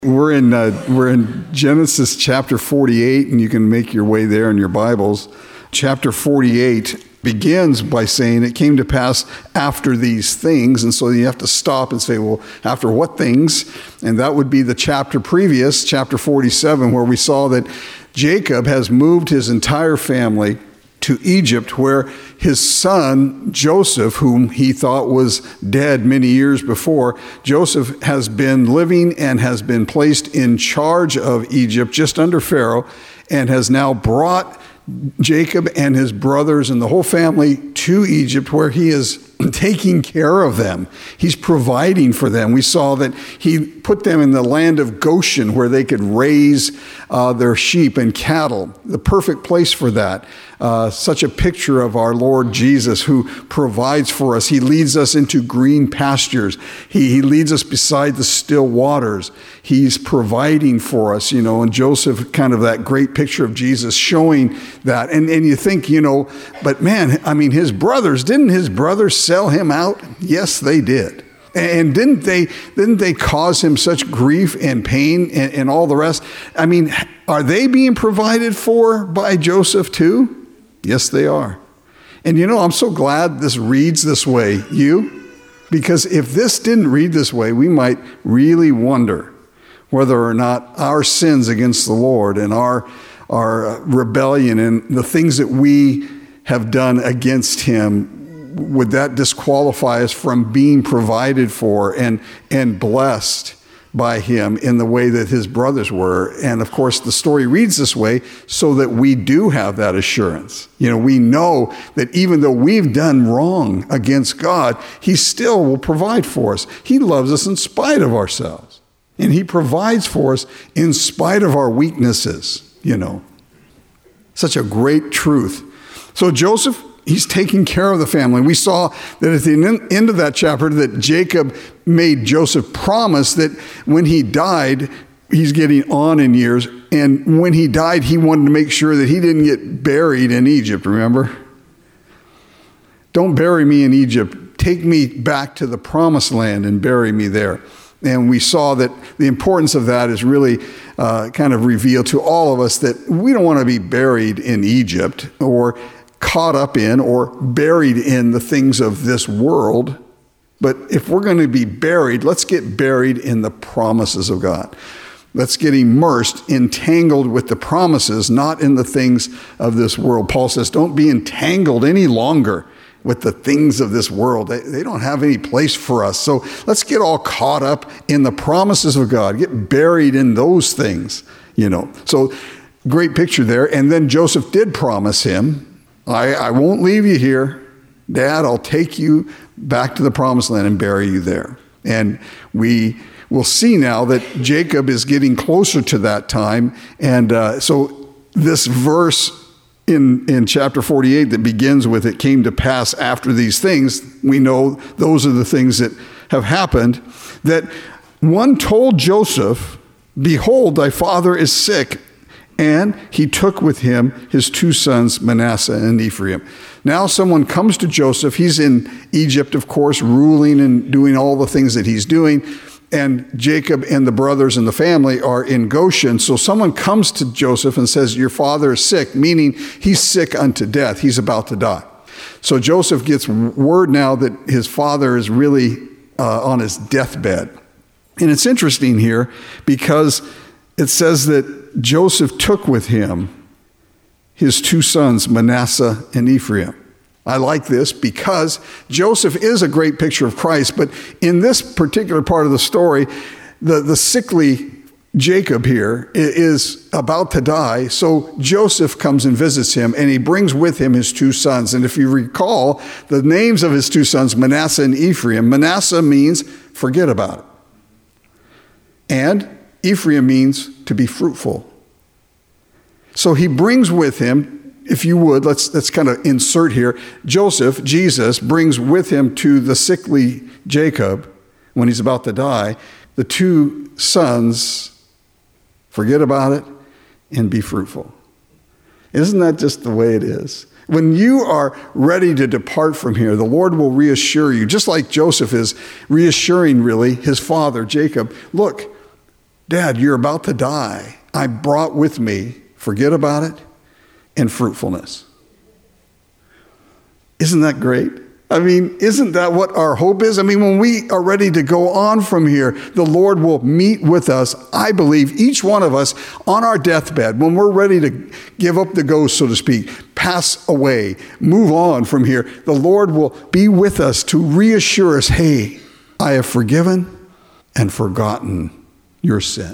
We're in Genesis chapter 48, and you can make your way there in your Bibles. Chapter 48 begins by saying it came to pass after these things, and so you have to stop and say, well, after what things? And that would be the chapter previous, chapter 47, where we saw that Jacob has moved his entire family to Egypt, where his son Joseph, whom he thought was dead many years before, Joseph has been living and has been placed in charge of Egypt just under Pharaoh, and has now brought Jacob and his brothers and the whole family to Egypt, where he is taking care of them. He's providing for them. We saw that he put them in the land of Goshen, where they could raise their sheep and cattle. The perfect place for that. Such a picture of our Lord Jesus, who provides for us. He leads us into green pastures. He leads us beside the still waters. He's providing for us, and Joseph, kind of that great picture of Jesus showing that. And you think, but man, his brothers, didn't his brothers sell him out? Yes, they did. And didn't they cause him such grief and pain and all the rest? Are they being provided for by Joseph too? Yes, they are. And I'm so glad this reads this way, because if this didn't read this way, we might really wonder whether or not our sins against the Lord and our rebellion and the things that we have done against him, would that disqualify us from being provided for and blessed by him in the way that his brothers were. And of course, the story reads this way so that we do have that assurance. We know that even though we've done wrong against God, he still will provide for us. He loves us in spite of ourselves. And he provides for us in spite of our weaknesses, Such a great truth. So Joseph, he's taking care of the family. We saw that at the end of that chapter that Jacob made Joseph promise that when he died, he's getting on in years, and when he died, he wanted to make sure that he didn't get buried in Egypt, remember? Don't bury me in Egypt. Take me back to the promised land and bury me there. And we saw that the importance of that is really kind of revealed to all of us, that we don't want to be buried in Egypt or caught up in or buried in the things of this world. But if we're going to be buried, let's get buried in the promises of God. Let's get immersed, entangled with the promises, not in the things of this world. Paul says, don't be entangled any longer with the things of this world. They don't have any place for us. So let's get all caught up in the promises of God. Get buried in those things, So great picture there. And then Joseph did promise him, I won't leave you here. Dad, I'll take you back to the promised land and bury you there. And we will see now that Jacob is getting closer to that time. And so this verse in chapter 48 that begins with, it came to pass after these things, we know those are the things that have happened, that one told Joseph, behold, thy father is sick. And he took with him his two sons, Manasseh and Ephraim. Now someone comes to Joseph. He's in Egypt, of course, ruling and doing all the things that he's doing. And Jacob and the brothers and the family are in Goshen. So someone comes to Joseph and says, your father is sick, meaning he's sick unto death. He's about to die. So Joseph gets word now that his father is really on his deathbed. And it's interesting here because it says that Joseph took with him his two sons, Manasseh and Ephraim. I like this because Joseph is a great picture of Christ, but in this particular part of the story, the sickly Jacob here is about to die. So Joseph comes and visits him, and he brings with him his two sons. And if you recall, the names of his two sons, Manasseh and Ephraim, Manasseh means forget about it. And Ephraim means to be fruitful. So he brings with him, if you would, let's kind of insert here, Joseph, Jesus, brings with him to the sickly Jacob, when he's about to die, the two sons, forget about it, and be fruitful. Isn't that just the way it is? When you are ready to depart from here, the Lord will reassure you, just like Joseph is reassuring, really, his father, Jacob, look, Dad, you're about to die. I brought with me, forget about it, and fruitfulness. Isn't that great? I mean, isn't that what our hope is? I mean, when we are ready to go on from here, the Lord will meet with us, I believe, each one of us on our deathbed, when we're ready to give up the ghost, so to speak, pass away, move on from here. The Lord will be with us to reassure us, hey, I have forgiven and forgotten your sin.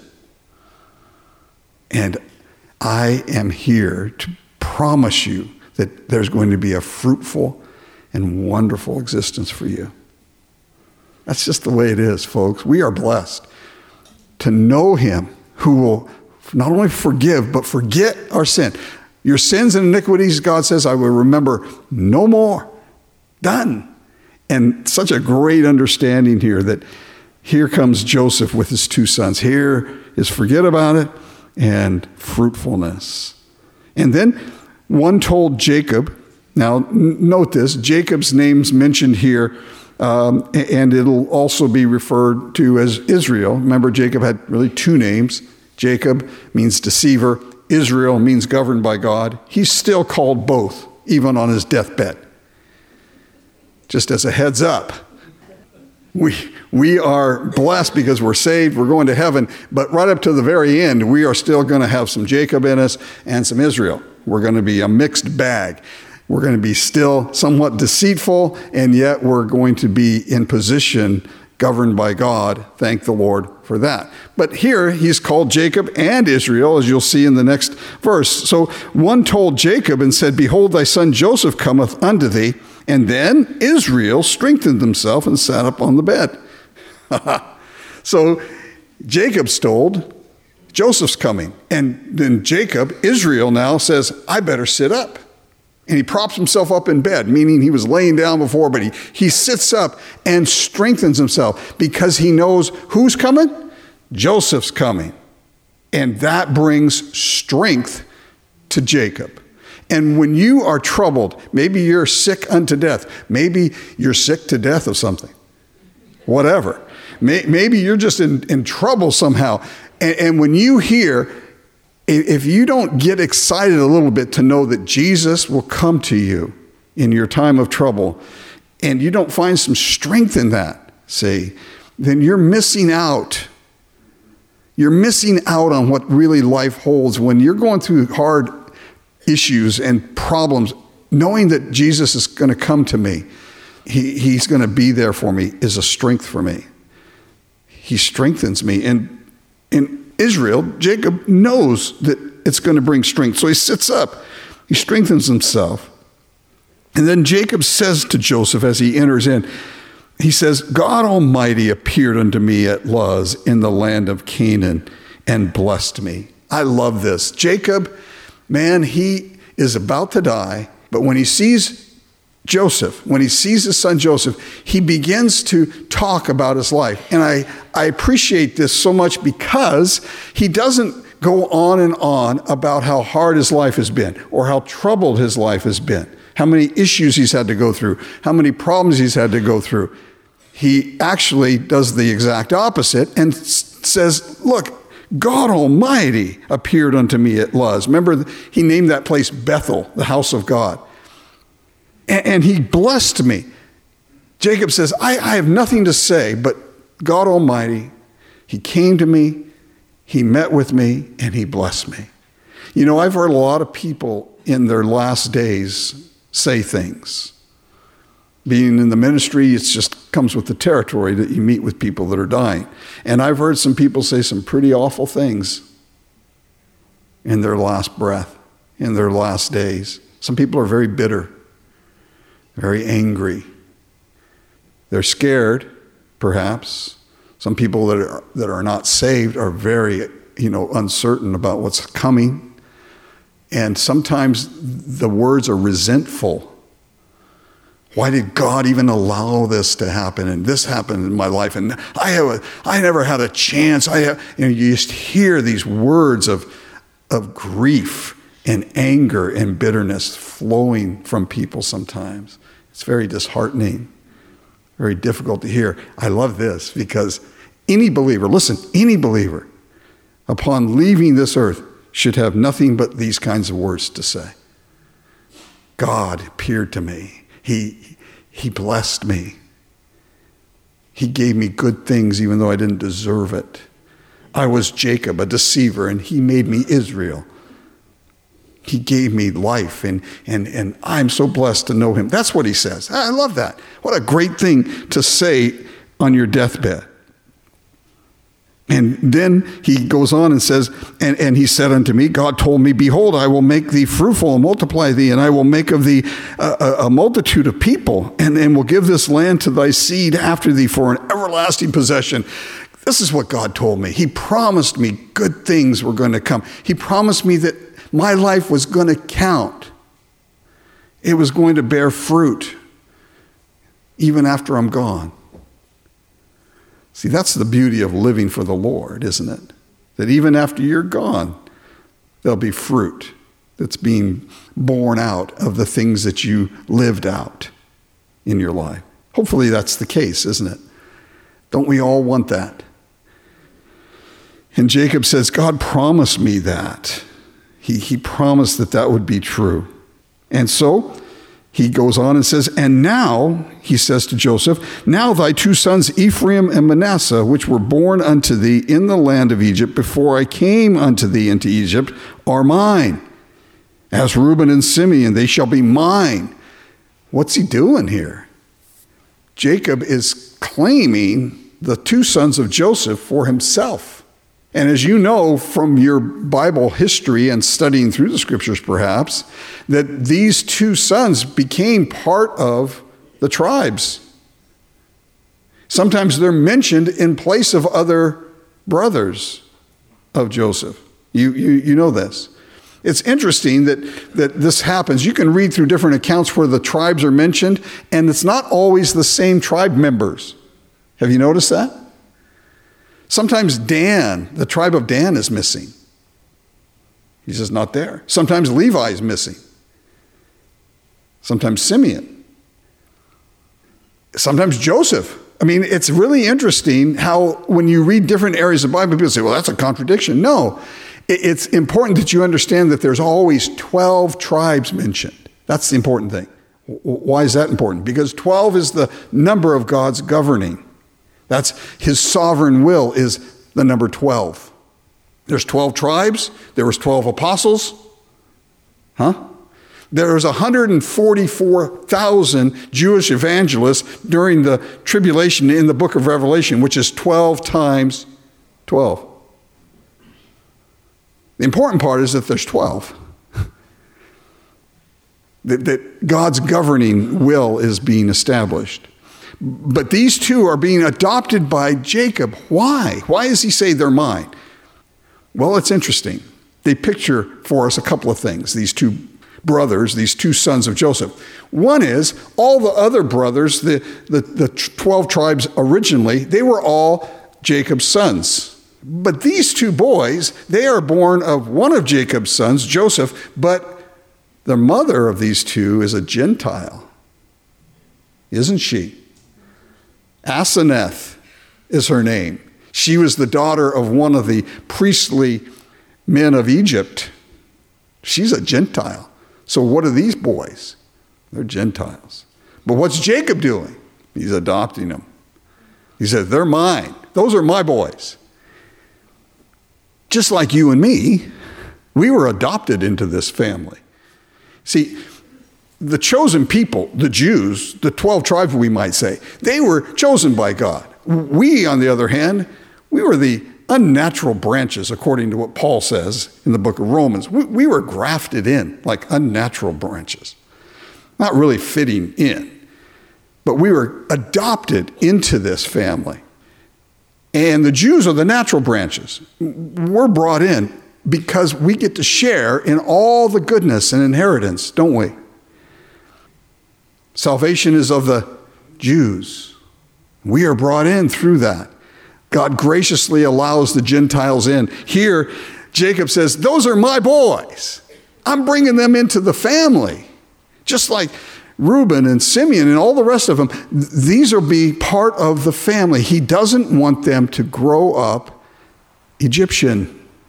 And I am here to promise you that there's going to be a fruitful and wonderful existence for you. That's just the way it is, folks. We are blessed to know him who will not only forgive, but forget our sin. Your sins and iniquities, God says, I will remember no more. Done. And such a great understanding here that here comes Joseph with his two sons. Here is forget about it and fruitfulness. And then one told Jacob, now note this, Jacob's name's mentioned here, and it'll also be referred to as Israel. Remember, Jacob had really two names. Jacob means deceiver. Israel means governed by God. He's still called both, even on his deathbed. Just as a heads up. We are blessed because we're saved, we're going to heaven, but right up to the very end, we are still going to have some Jacob in us and some Israel. We're going to be a mixed bag. We're going to be still somewhat deceitful, and yet we're going to be in position governed by God. Thank the Lord for that. But here he's called Jacob and Israel, as you'll see in the next verse. So one told Jacob and said, behold, thy son Joseph cometh unto thee. And then Israel strengthened himself and sat up on the bed. So Jacob's told, Joseph's coming. And then Israel now says, I better sit up. And he props himself up in bed, meaning he was laying down before, but he sits up and strengthens himself because he knows who's coming? Joseph's coming. And that brings strength to Jacob. And when you are troubled, maybe you're sick unto death. Maybe you're sick to death of something. Whatever. Maybe you're just in trouble somehow. And when you hear, if you don't get excited a little bit to know that Jesus will come to you in your time of trouble, and you don't find some strength in that, say, then you're missing out. You're missing out on what really life holds when you're going through hard issues and problems. Knowing that Jesus is going to come to me, he's going to be there for me, is a strength for me. He strengthens me. And in Israel, Jacob knows that it's going to bring strength. So he sits up. He strengthens himself. And then Jacob says to Joseph as he enters in, he says, God Almighty appeared unto me at Luz in the land of Canaan and blessed me. I love this. Jacob, man, he is about to die, but when he sees Joseph, when he sees his son Joseph, he begins to talk about his life. And I appreciate this so much because he doesn't go on and on about how hard his life has been or how troubled his life has been, how many issues he's had to go through, how many problems he's had to go through. He actually does the exact opposite and says, look, God Almighty appeared unto me at Luz. Remember, he named that place Bethel, the house of God. And he blessed me. Jacob says, I have nothing to say, but God Almighty, he came to me, he met with me, and he blessed me. You know, I've heard a lot of people in their last days say things. Being in the ministry, it just comes with the territory that you meet with people that are dying. And I've heard some people say some pretty awful things in their last breath, in their last days. Some people are very bitter, very angry. They're scared, perhaps. Some people that are not saved are very, uncertain about what's coming. And sometimes the words are resentful. Why did God even allow this to happen? And this happened in my life, and I never had a chance. You just hear these words of grief and anger and bitterness flowing from people sometimes. It's very disheartening, very difficult to hear. I love this because any believer upon leaving this earth, should have nothing but these kinds of words to say. God appeared to me. He blessed me. He gave me good things even though I didn't deserve it. I was Jacob, a deceiver, and he made me Israel. He gave me life, and I'm so blessed to know him. That's what he says. I love that. What a great thing to say on your deathbed. And then he goes on and says, and he said unto me, God told me, behold, I will make thee fruitful and multiply thee, and I will make of thee a multitude of people, and will give this land to thy seed after thee for an everlasting possession. This is what God told me. He promised me good things were going to come. He promised me that my life was going to count. It was going to bear fruit even after I'm gone. See, that's the beauty of living for the Lord, isn't it? That even after you're gone, there'll be fruit that's being born out of the things that you lived out in your life. Hopefully that's the case, isn't it? Don't we all want that? And Jacob says, God promised me that. He promised that would be true. And so he goes on and says, and now, he says to Joseph, now thy two sons Ephraim and Manasseh, which were born unto thee in the land of Egypt before I came unto thee into Egypt, are mine. As Reuben and Simeon, they shall be mine. What's he doing here? Jacob is claiming the two sons of Joseph for himself. And as you know from your Bible history and studying through the scriptures perhaps, that these two sons became part of the tribes. Sometimes they're mentioned in place of other brothers of Joseph. You know this. It's interesting that this happens. You can read through different accounts where the tribes are mentioned, and it's not always the same tribe members. Have you noticed that? Sometimes Dan, the tribe of Dan, is missing. He's just not there. Sometimes Levi is missing. Sometimes Simeon. Sometimes Joseph. I mean, it's really interesting how when you read different areas of the Bible, people say, well, that's a contradiction. No, it's important that you understand that there's always 12 tribes mentioned. That's the important thing. Why is that important? Because 12 is the number of God's governing. That's his sovereign will is the number 12. There's 12 tribes. There was 12 apostles. There was 144,000 Jewish evangelists during the tribulation in the book of Revelation, which is 12 times 12. The important part is that there's 12. that God's governing will is being established. But these two are being adopted by Jacob. Why? Why does he say they're mine? Well, it's interesting. They picture for us a couple of things, these two brothers, these two sons of Joseph. One is all the other brothers, the 12 tribes originally, they were all Jacob's sons. But these two boys, they are born of one of Jacob's sons, Joseph, but the mother of these two is a Gentile, isn't she? Asenath is her name. She was the daughter of one of the priestly men of Egypt. She's a Gentile. So what are these boys? They're Gentiles. But what's Jacob doing? He's adopting them. He said, they're mine. Those are my boys. Just like you and me, we were adopted into this family. See, the chosen people, the Jews, the 12 tribes we might say, they were chosen by God. We, on the other hand, we were the unnatural branches, according to what Paul says in the book of Romans. We were grafted in like unnatural branches, not really fitting in, but we were adopted into this family. And the Jews are the natural branches. We're brought in because we get to share in all the goodness and inheritance, don't we? Salvation is of the Jews. We are brought in through that. God graciously allows the Gentiles in. Here, Jacob says, those are my boys. I'm bringing them into the family. Just like Reuben and Simeon and all the rest of them, these will be part of the family. He doesn't want them to grow up Egyptian.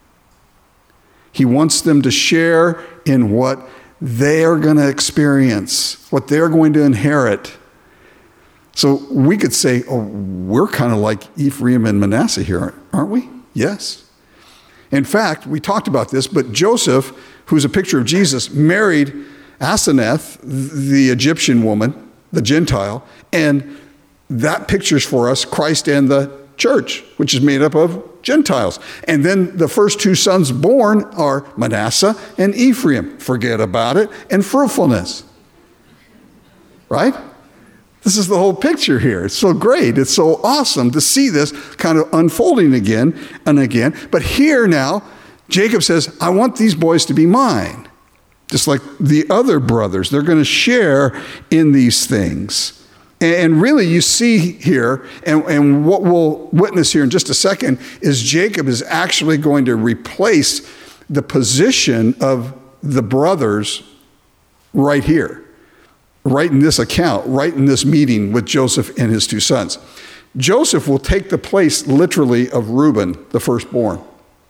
He wants them to share in what they are going to experience, what they're going to inherit. So we could say, oh, we're kind of like Ephraim and Manasseh here, aren't we? Yes. In fact, we talked about this, but Joseph, who's a picture of Jesus, married Asenath, the Egyptian woman, the Gentile, and that pictures for us Christ and the church, which is made up of Gentiles. And then the first two sons born are Manasseh and Ephraim. Forget about it. And fruitfulness. Right? This is the whole picture here. It's so great. It's so awesome to see this kind of unfolding again and again. But here now, Jacob says, I want these boys to be mine. Just like the other brothers. They're going to share in these things. And really you see here, and what we'll witness here in just a second, is Jacob is actually going to replace the position of the brothers right here, right in this account, right in this meeting with Joseph and his two sons. Joseph will take the place literally of Reuben, the firstborn.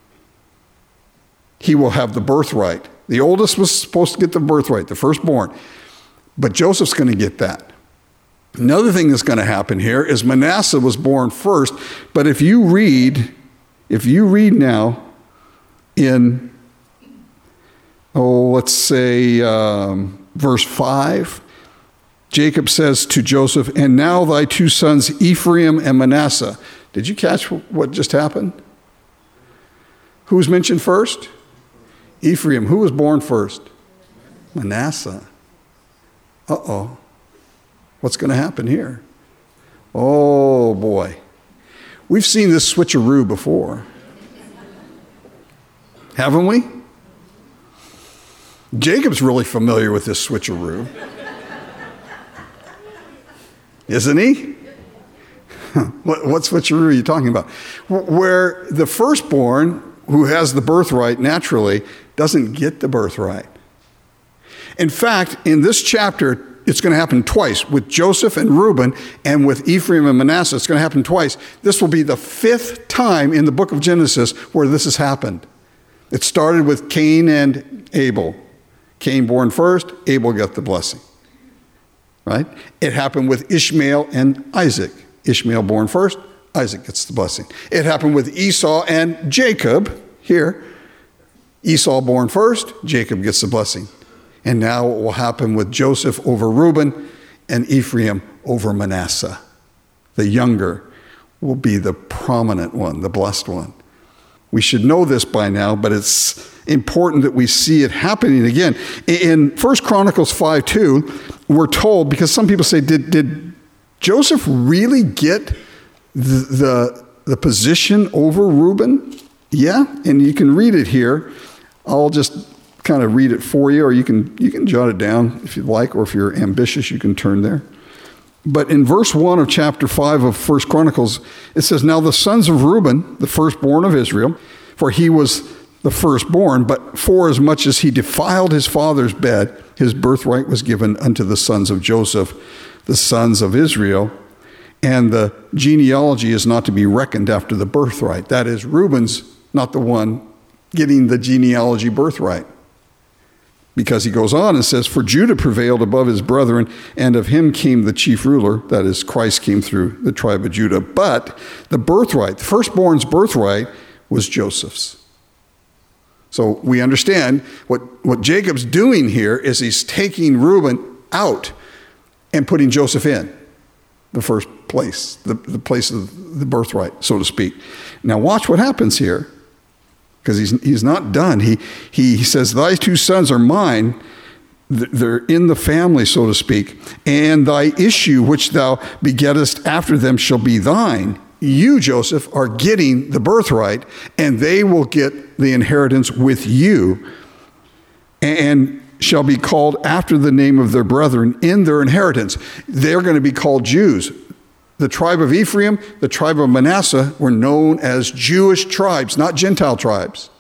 He will have the birthright. The oldest was supposed to get the birthright, the firstborn. But Joseph's going to get that. Another thing that's going to happen here is Manasseh was born first, but if you read now in, let's say verse 5, Jacob says to Joseph, and now thy two sons Ephraim and Manasseh. Did you catch what just happened? Who was mentioned first? Ephraim. Who was born first? Manasseh. Uh-oh. What's going to happen here? Oh, boy. We've seen this switcheroo before. Haven't we? Jacob's really familiar with this switcheroo. Isn't he? What switcheroo are you talking about? Where the firstborn, who has the birthright naturally, doesn't get the birthright. In fact, in this chapter, it's going to happen twice with Joseph and Reuben, and with Ephraim and Manasseh. It's going to happen twice. This will be the fifth time in the book of Genesis where this has happened. It started with Cain and Abel. Cain born first, Abel got the blessing. Right? It happened with Ishmael and Isaac. Ishmael born first, Isaac gets the blessing. It happened with Esau and Jacob here. Esau born first, Jacob gets the blessing. And now it will happen with Joseph over Reuben and Ephraim over Manasseh. The younger will be the prominent one, the blessed one. We should know this by now, but it's important that we see it happening again. In 1 Chronicles 5:2, we're told, because some people say, did Joseph really get the position over Reuben? Yeah, and you can read it here. I'll just kind of read it for you, or you can jot it down if you'd like, or if you're ambitious, you can turn there. But in verse 1 of chapter 5 of 1 Chronicles, it says, now the sons of Reuben, the firstborn of Israel, for he was the firstborn, but forasmuch as he defiled his father's bed, his birthright was given unto the sons of Joseph, the sons of Israel, and the genealogy is not to be reckoned after the birthright. That is, Reuben's not the one getting the genealogy birthright. Because he goes on and says, for Judah prevailed above his brethren, and of him came the chief ruler, that is, Christ came through the tribe of Judah. But the birthright, the firstborn's birthright, was Joseph's. So we understand what Jacob's doing here is he's taking Reuben out and putting Joseph in the first place, the place of the birthright, so to speak. Now watch what happens here. Because he's not done. He says, thy two sons are mine. They're in the family, so to speak. And thy issue, which thou begettest after them, shall be thine. You, Joseph, are getting the birthright, and they will get the inheritance with you, and shall be called after the name of their brethren in their inheritance. They're going to be called Jews. The tribe of Ephraim, the tribe of Manasseh were known as Jewish tribes, not Gentile tribes.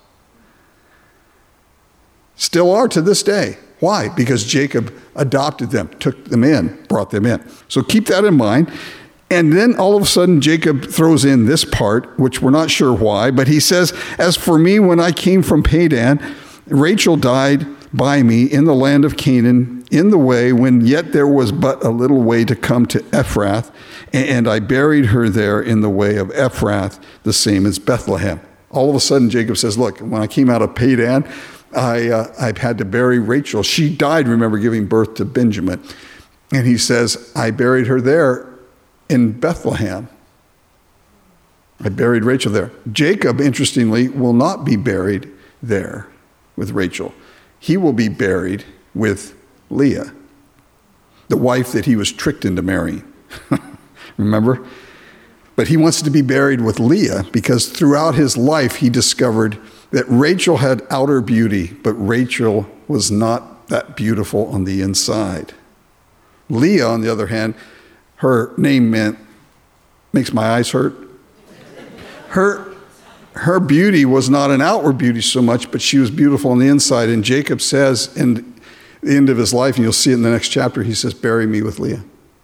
Still are to this day. Why? Because Jacob adopted them, took them in, brought them in. So keep that in mind. And then all of a sudden, Jacob throws in this part, which we're not sure why, but he says, as for me, when I came from Padan, Rachel died by me in the land of Canaan, in the way when yet there was but a little way to come to Ephrath, and I buried her there in the way of Ephrath, the same as Bethlehem. All of a sudden, Jacob says, look, when I came out of Padan, I've had to bury Rachel. She died, remember, giving birth to Benjamin. And he says, I buried her there in Bethlehem. I buried Rachel there. Jacob, interestingly, will not be buried there with Rachel. He will be buried with Leah, the wife that he was tricked into marrying. Remember? But he wants to be buried with Leah because throughout his life he discovered that Rachel had outer beauty, but Rachel was not that beautiful on the inside. Leah, on the other hand, her name makes my eyes hurt. Her beauty was not an outward beauty so much, but she was beautiful on the inside. And Jacob says in the end of his life, and you'll see it in the next chapter, he says, bury me with Leah.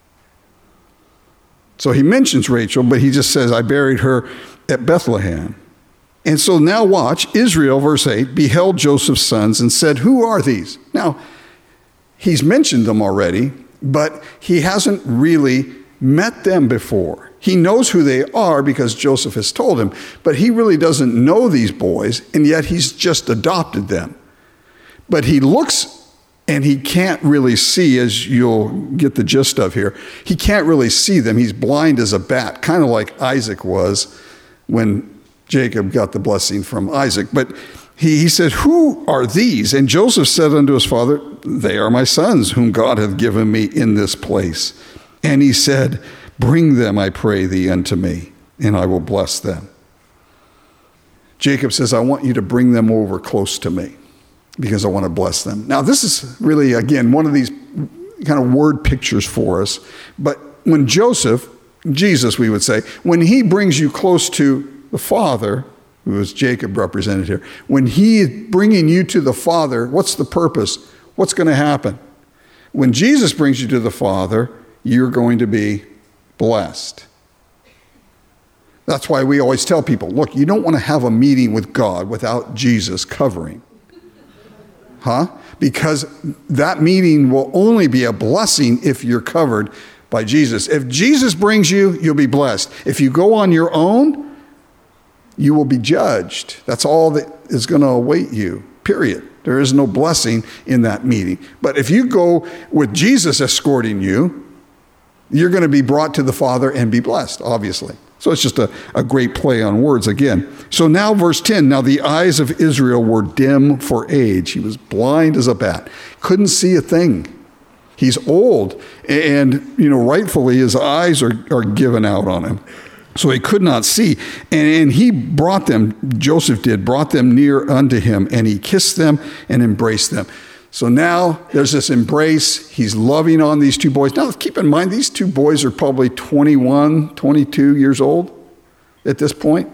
So he mentions Rachel, but he just says, I buried her at Bethlehem. And so now watch, Israel, verse 8, beheld Joseph's sons and said, who are these? Now, he's mentioned them already, but he hasn't really met them before. He knows who they are because Joseph has told him, but he really doesn't know these boys, and yet he's just adopted them. But he looks, and he can't really see, as you'll get the gist of here, he can't really see them. He's blind as a bat, kind of like Isaac was when Jacob got the blessing from Isaac. But he said, who are these? And Joseph said unto his father, they are my sons, whom God hath given me in this place. And he said, bring them, I pray thee, unto me, and I will bless them. Jacob says, I want you to bring them over close to me because I want to bless them. Now, this is really, again, one of these kind of word pictures for us. But when Joseph, Jesus, we would say, when he brings you close to the Father, who is Jacob represented here, when he is bringing you to the Father, what's the purpose? What's going to happen? When Jesus brings you to the Father, you're going to be blessed. That's why we always tell people, look, you don't want to have a meeting with God without Jesus covering. Because that meeting will only be a blessing if you're covered by Jesus. If Jesus brings you, you'll be blessed. If you go on your own, you will be judged. That's all that is going to await you, period. There is no blessing in that meeting. But if you go with Jesus escorting you, you're going to be brought to the Father and be blessed, obviously. So it's just a great play on words again. So now verse 10, now the eyes of Israel were dim for age. He was blind as a bat, couldn't see a thing. He's old, and rightfully his eyes are given out on him. So he could not see. And he brought them, Joseph did, brought them near unto him, and he kissed them and embraced them. So now there's this embrace. He's loving on these two boys. Now keep in mind, these two boys are probably 21, 22 years old at this point.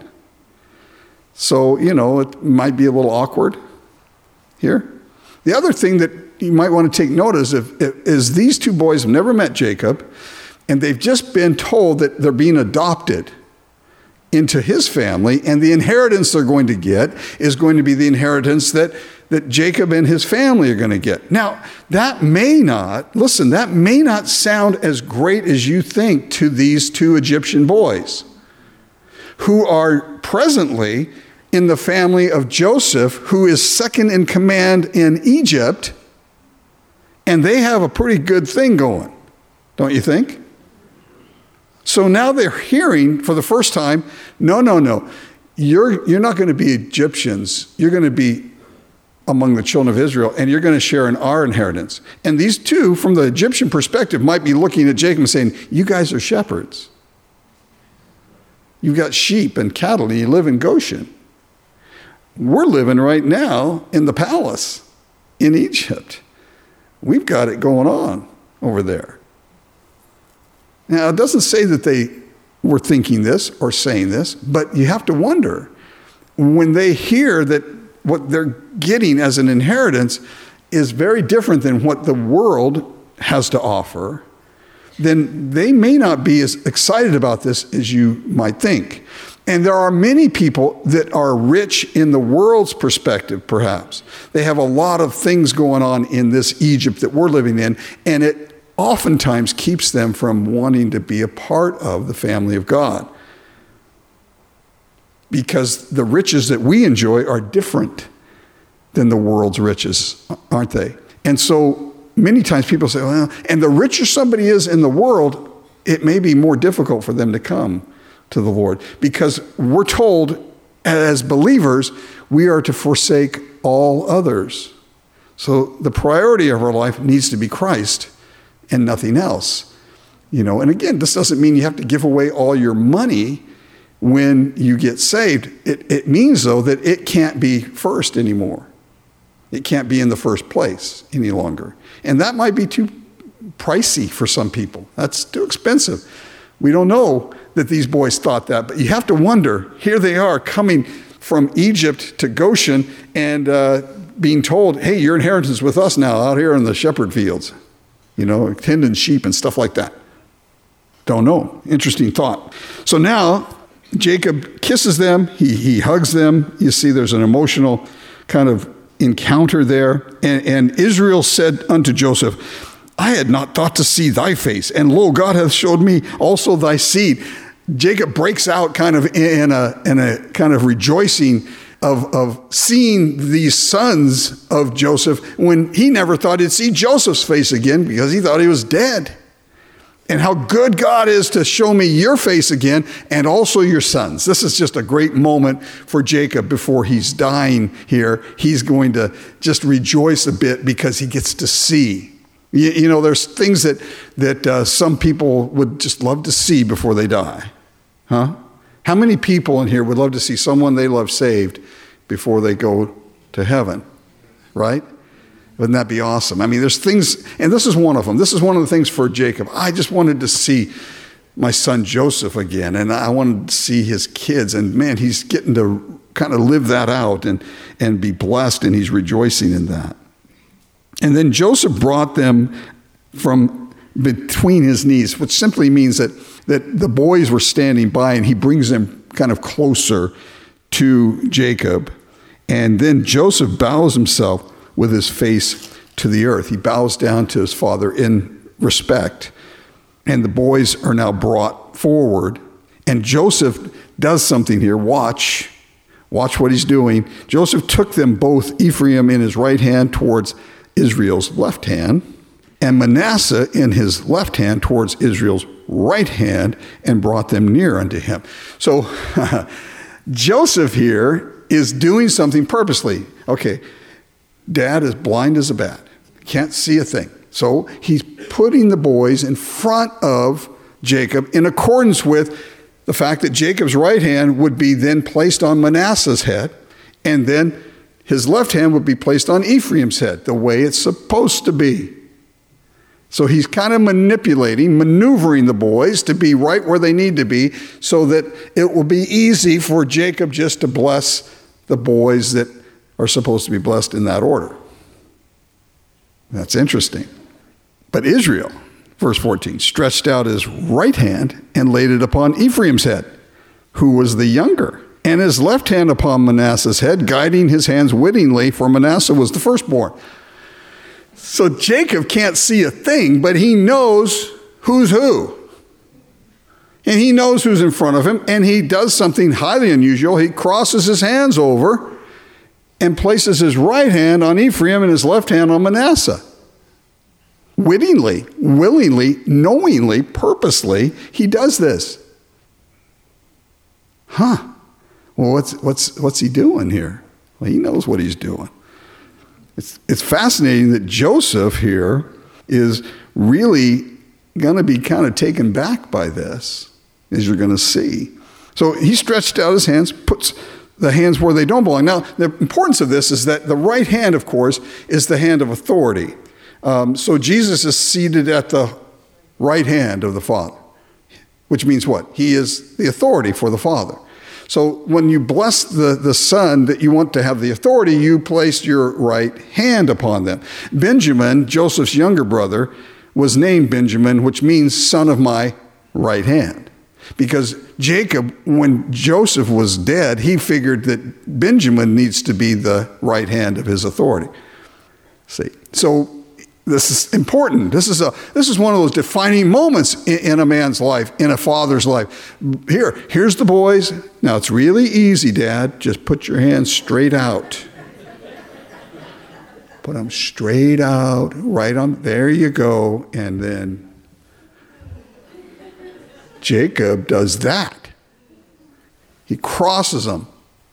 So, it might be a little awkward here. The other thing that you might want to take note is these two boys have never met Jacob, and they've just been told that they're being adopted into his family, and the inheritance they're going to get is going to be the inheritance that Jacob and his family are going to get. Now, that may not sound as great as you think to these two Egyptian boys who are presently in the family of Joseph, who is second in command in Egypt, and they have a pretty good thing going, don't you think? So now they're hearing for the first time, no, you're not going to be Egyptians. You're going to be among the children of Israel, and you're going to share in our inheritance. And these two, from the Egyptian perspective, might be looking at Jacob and saying, you guys are shepherds. You've got sheep and cattle, and you live in Goshen. We're living right now in the palace in Egypt. We've got it going on over there. Now, it doesn't say that they were thinking this or saying this, but you have to wonder, when they hear that what they're getting as an inheritance is very different than what the world has to offer, then they may not be as excited about this as you might think. And there are many people that are rich in the world's perspective, perhaps. They have a lot of things going on in this Egypt that we're living in, and it oftentimes keeps them from wanting to be a part of the family of God. Because the riches that we enjoy are different than the world's riches, aren't they? And so many times people say, well, and the richer somebody is in the world, it may be more difficult for them to come to the Lord, because we're told as believers, we are to forsake all others. So the priority of our life needs to be Christ and nothing else. And again, this doesn't mean you have to give away all your money when you get saved. It means, though, that it can't be first anymore. It can't be in the first place any longer. And that might be too pricey for some people. That's too expensive. We don't know that these boys thought that, but you have to wonder, here they are coming from Egypt to Goshen and being told, hey, your inheritance with us now out here in the shepherd fields, tending sheep and stuff like that. Don't know. Interesting thought. So now Jacob kisses them. He hugs them. You see there's an emotional kind of encounter there. And Israel said unto Joseph, I had not thought to see thy face, and lo, God hath showed me also thy seed. Jacob breaks out kind of in a kind of rejoicing of seeing these sons of Joseph when he never thought he'd see Joseph's face again because he thought he was dead. And how good God is to show me your face again and also your sons. This is just a great moment for Jacob before he's dying here. He's going to just rejoice a bit because he gets to see. There's things that some people would just love to see before they die. Huh? How many people in here would love to see someone they love saved before they go to heaven? Right? Wouldn't that be awesome? I mean, there's things, and this is one of them. This is one of the things for Jacob. I just wanted to see my son Joseph again, and I wanted to see his kids. And man, he's getting to kind of live that out and be blessed, and he's rejoicing in that. And then Joseph brought them from between his knees, which simply means that the boys were standing by, and he brings them kind of closer to Jacob. And then Joseph bows himself with his face to the earth. He bows down to his father in respect. And the boys are now brought forward. And Joseph does something here. Watch what he's doing. Joseph took them both, Ephraim in his right hand towards Israel's left hand, and Manasseh in his left hand towards Israel's right hand, and brought them near unto him. So Joseph here is doing something purposely. Okay, Dad is blind as a bat, can't see a thing. So he's putting the boys in front of Jacob in accordance with the fact that Jacob's right hand would be then placed on Manasseh's head, and then his left hand would be placed on Ephraim's head, the way it's supposed to be. So he's kind of maneuvering the boys to be right where they need to be so that it will be easy for Jacob just to bless the boys that are supposed to be blessed in that order. That's interesting. But Israel, verse 14, stretched out his right hand and laid it upon Ephraim's head, who was the younger, and his left hand upon Manasseh's head, guiding his hands wittingly, for Manasseh was the firstborn. So Jacob can't see a thing, but he knows who's who. And he knows who's in front of him, and he does something highly unusual. He crosses his hands over and places his right hand on Ephraim and his left hand on Manasseh. Wittingly, willingly, knowingly, purposely, he does this. Well, what's he doing here? Well, he knows what he's doing. It's fascinating that Joseph here is really going to be kind of taken back by this, as you're going to see. So he stretched out his hands, puts the hands where they don't belong. Now, the importance of this is that the right hand, of course, is the hand of authority. So Jesus is seated at the right hand of the Father, which means what? He is the authority for the Father. So when you bless the son that you want to have the authority, you place your right hand upon them. Benjamin, Joseph's younger brother, was named Benjamin, which means son of my right hand. Because Jacob, when Joseph was dead, he figured that Benjamin needs to be the right hand of his authority. See, so this is important. This is one of those defining moments in a man's life, in a father's life. Here's the boys. Now it's really easy, Dad. Just put your hands straight out. Put them straight out, right on. There you go, and then Jacob does that. He crosses them.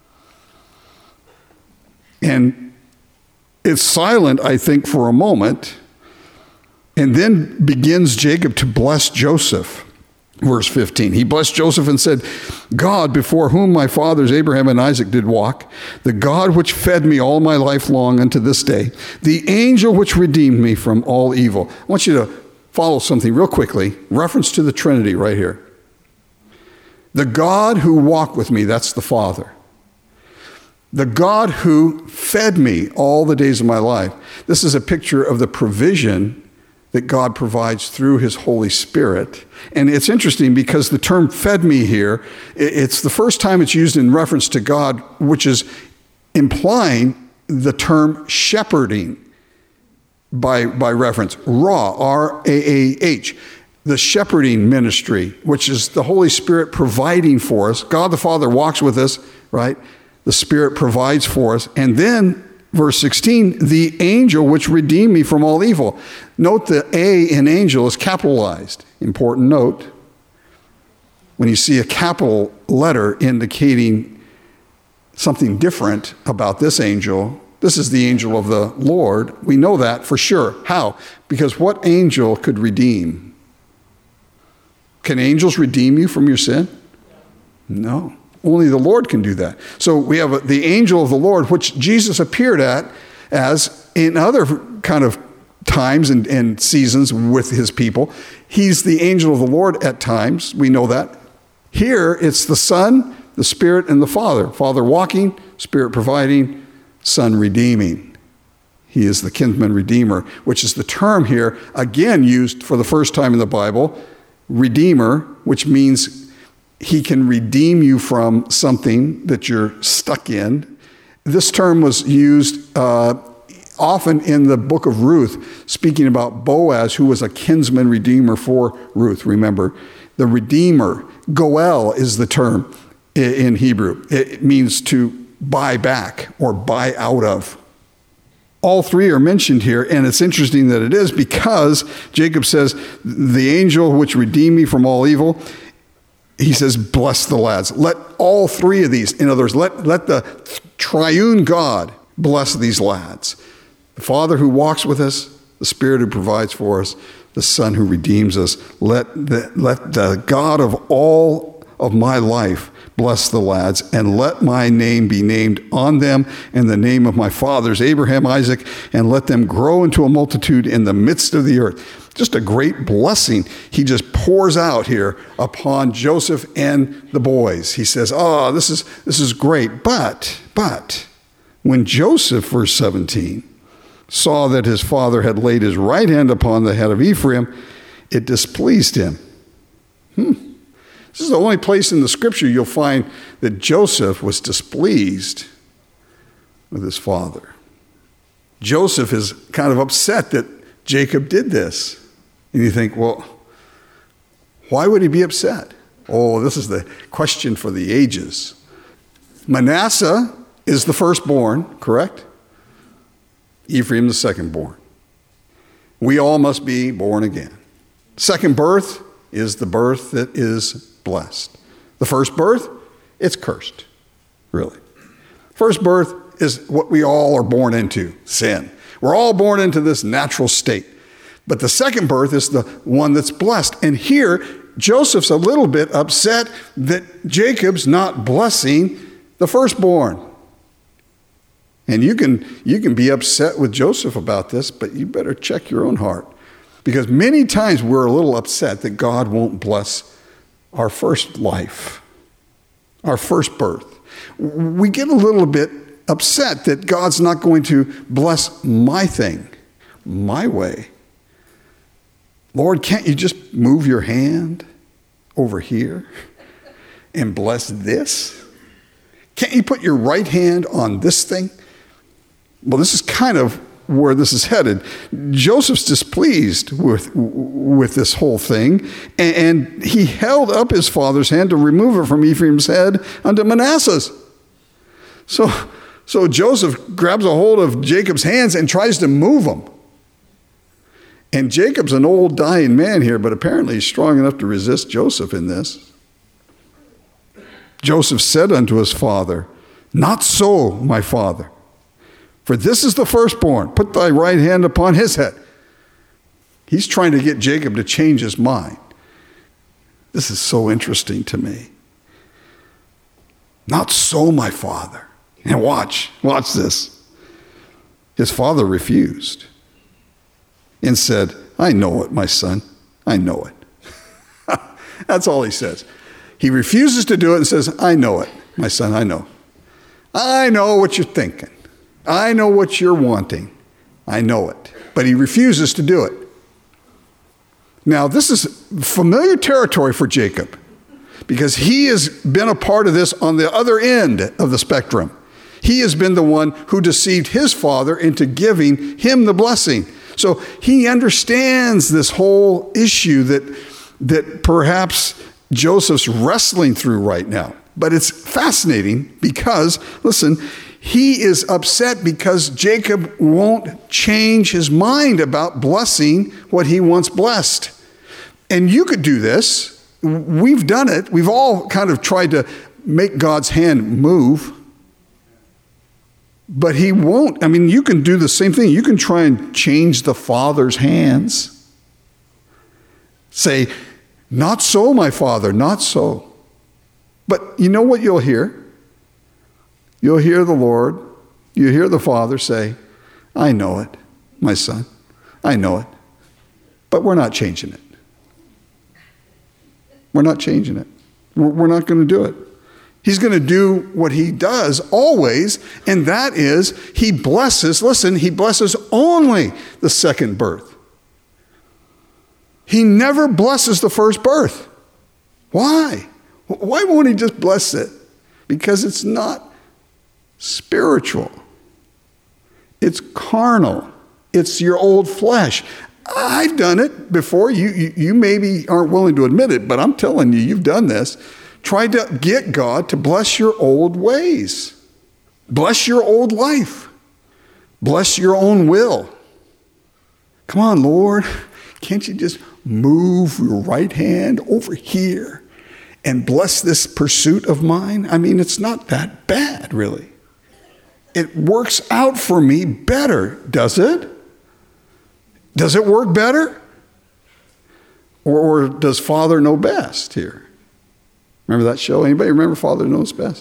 And it's silent, I think, for a moment. And then begins Jacob to bless Joseph. Verse 15. He blessed Joseph and said, God, before whom my fathers Abraham and Isaac did walk, the God which fed me all my life long unto this day, the angel which redeemed me from all evil. I want you to follow something real quickly. Reference to the Trinity right here. The God who walked with me, that's the Father. The God who fed me all the days of my life. This is a picture of the provision that God provides through his Holy Spirit. And it's interesting because the term fed me here, it's the first time it's used in reference to God, which is implying the term shepherding by reference. R-A-A-H. The shepherding ministry, which is the Holy Spirit providing for us. God the Father walks with us, right? The Spirit provides for us. And then, verse 16, the angel which redeemed me from all evil. Note the A in angel is capitalized. Important note. When you see a capital letter indicating something different about this angel, this is the angel of the Lord. We know that for sure. How? Because what angel could redeem? Can angels redeem you from your sin? No. Only the Lord can do that. So we have the angel of the Lord, which Jesus appeared at as in other kind of times and seasons with his people. He's the angel of the Lord at times. We know that. Here, it's the Son, the Spirit, and the Father. Father walking, Spirit providing, Son redeeming. He is the kinsman redeemer, which is the term here, again used for the first time in the Bible, redeemer, which means he can redeem you from something that you're stuck in. This term was used often in the book of Ruth, speaking about Boaz, who was a kinsman redeemer for Ruth. Remember, the redeemer, goel is the term in Hebrew. It means to buy back or buy out of. All three are mentioned here, and it's interesting that it is because Jacob says, the angel which redeemed me from all evil, he says, bless the lads. Let all three of these, in other words, let the triune God bless these lads. The Father who walks with us, the Spirit who provides for us, the Son who redeems us. Let the God of all of my life bless the lads, and let my name be named on them and the name of my fathers, Abraham, Isaac, and let them grow into a multitude in the midst of the earth. Just a great blessing he just pours out here upon Joseph and the boys. He says, this is great. But when Joseph, verse 17, saw that his father had laid his right hand upon the head of Ephraim, it displeased him. This is the only place in the scripture you'll find that Joseph was displeased with his father. Joseph is kind of upset that Jacob did this. And you think, well, why would he be upset? Oh, this is the question for the ages. Manasseh is the firstborn, correct? Ephraim the secondborn. We all must be born again. Second birth is the birth that is blessed. The first birth, it's cursed, really. First birth is what we all are born into, sin. We're all born into this natural state. But the second birth is the one that's blessed. And here, Joseph's a little bit upset that Jacob's not blessing the firstborn. And you can be upset with Joseph about this, but you better check your own heart. Because many times we're a little upset that God won't bless our first life, our first birth. We get a little bit upset that God's not going to bless my thing, my way. Lord, can't you just move your hand over here and bless this? Can't you put your right hand on this thing? Well, this is kind of where this is headed. Joseph's displeased with this whole thing, and he held up his father's hand to remove it from Ephraim's head unto Manasseh's. So Joseph grabs a hold of Jacob's hands and tries to move them. And Jacob's an old dying man here, but apparently he's strong enough to resist Joseph in this. Joseph said unto his father, Not so, my father, for this is the firstborn. Put thy right hand upon his head. He's trying to get Jacob to change his mind. This is so interesting to me. Not so, my father. And watch this. His father refused and said, I know it, my son. I know it. That's all he says. He refuses to do it and says, I know it, my son, I know. I know what you're thinking. I know what you're wanting. I know it. But he refuses to do it. Now, this is familiar territory for Jacob because he has been a part of this on the other end of the spectrum. He has been the one who deceived his father into giving him the blessing. So he understands this whole issue that perhaps Joseph's wrestling through right now. But it's fascinating because, listen, he is upset because Jacob won't change his mind about blessing what he wants blessed. And you could do this. We've done it. We've all kind of tried to make God's hand move. But he won't. I mean, you can do the same thing. You can try and change the father's hands. Say, not so, my father, not so. But you know what you'll hear? You'll hear the Lord, you hear the Father say, I know it, my son, I know it. But we're not changing it. We're not changing it. We're not going to do it. He's going to do what he does always, and that is he blesses, listen, he blesses only the second birth. He never blesses the first birth. Why? Why won't he just bless it? Because it's not spiritual. It's carnal. It's your old flesh. I've done it before. You maybe aren't willing to admit it, but I'm telling you, you've done this. Tried to get God to bless your old ways. Bless your old life. Bless your own will. Come on, Lord. Can't you just move your right hand over here and bless this pursuit of mine? I mean, it's not that bad, really. It works out for me better, does it? Does it work better? Or does Father know best here? Remember that show? Anybody remember Father Knows Best?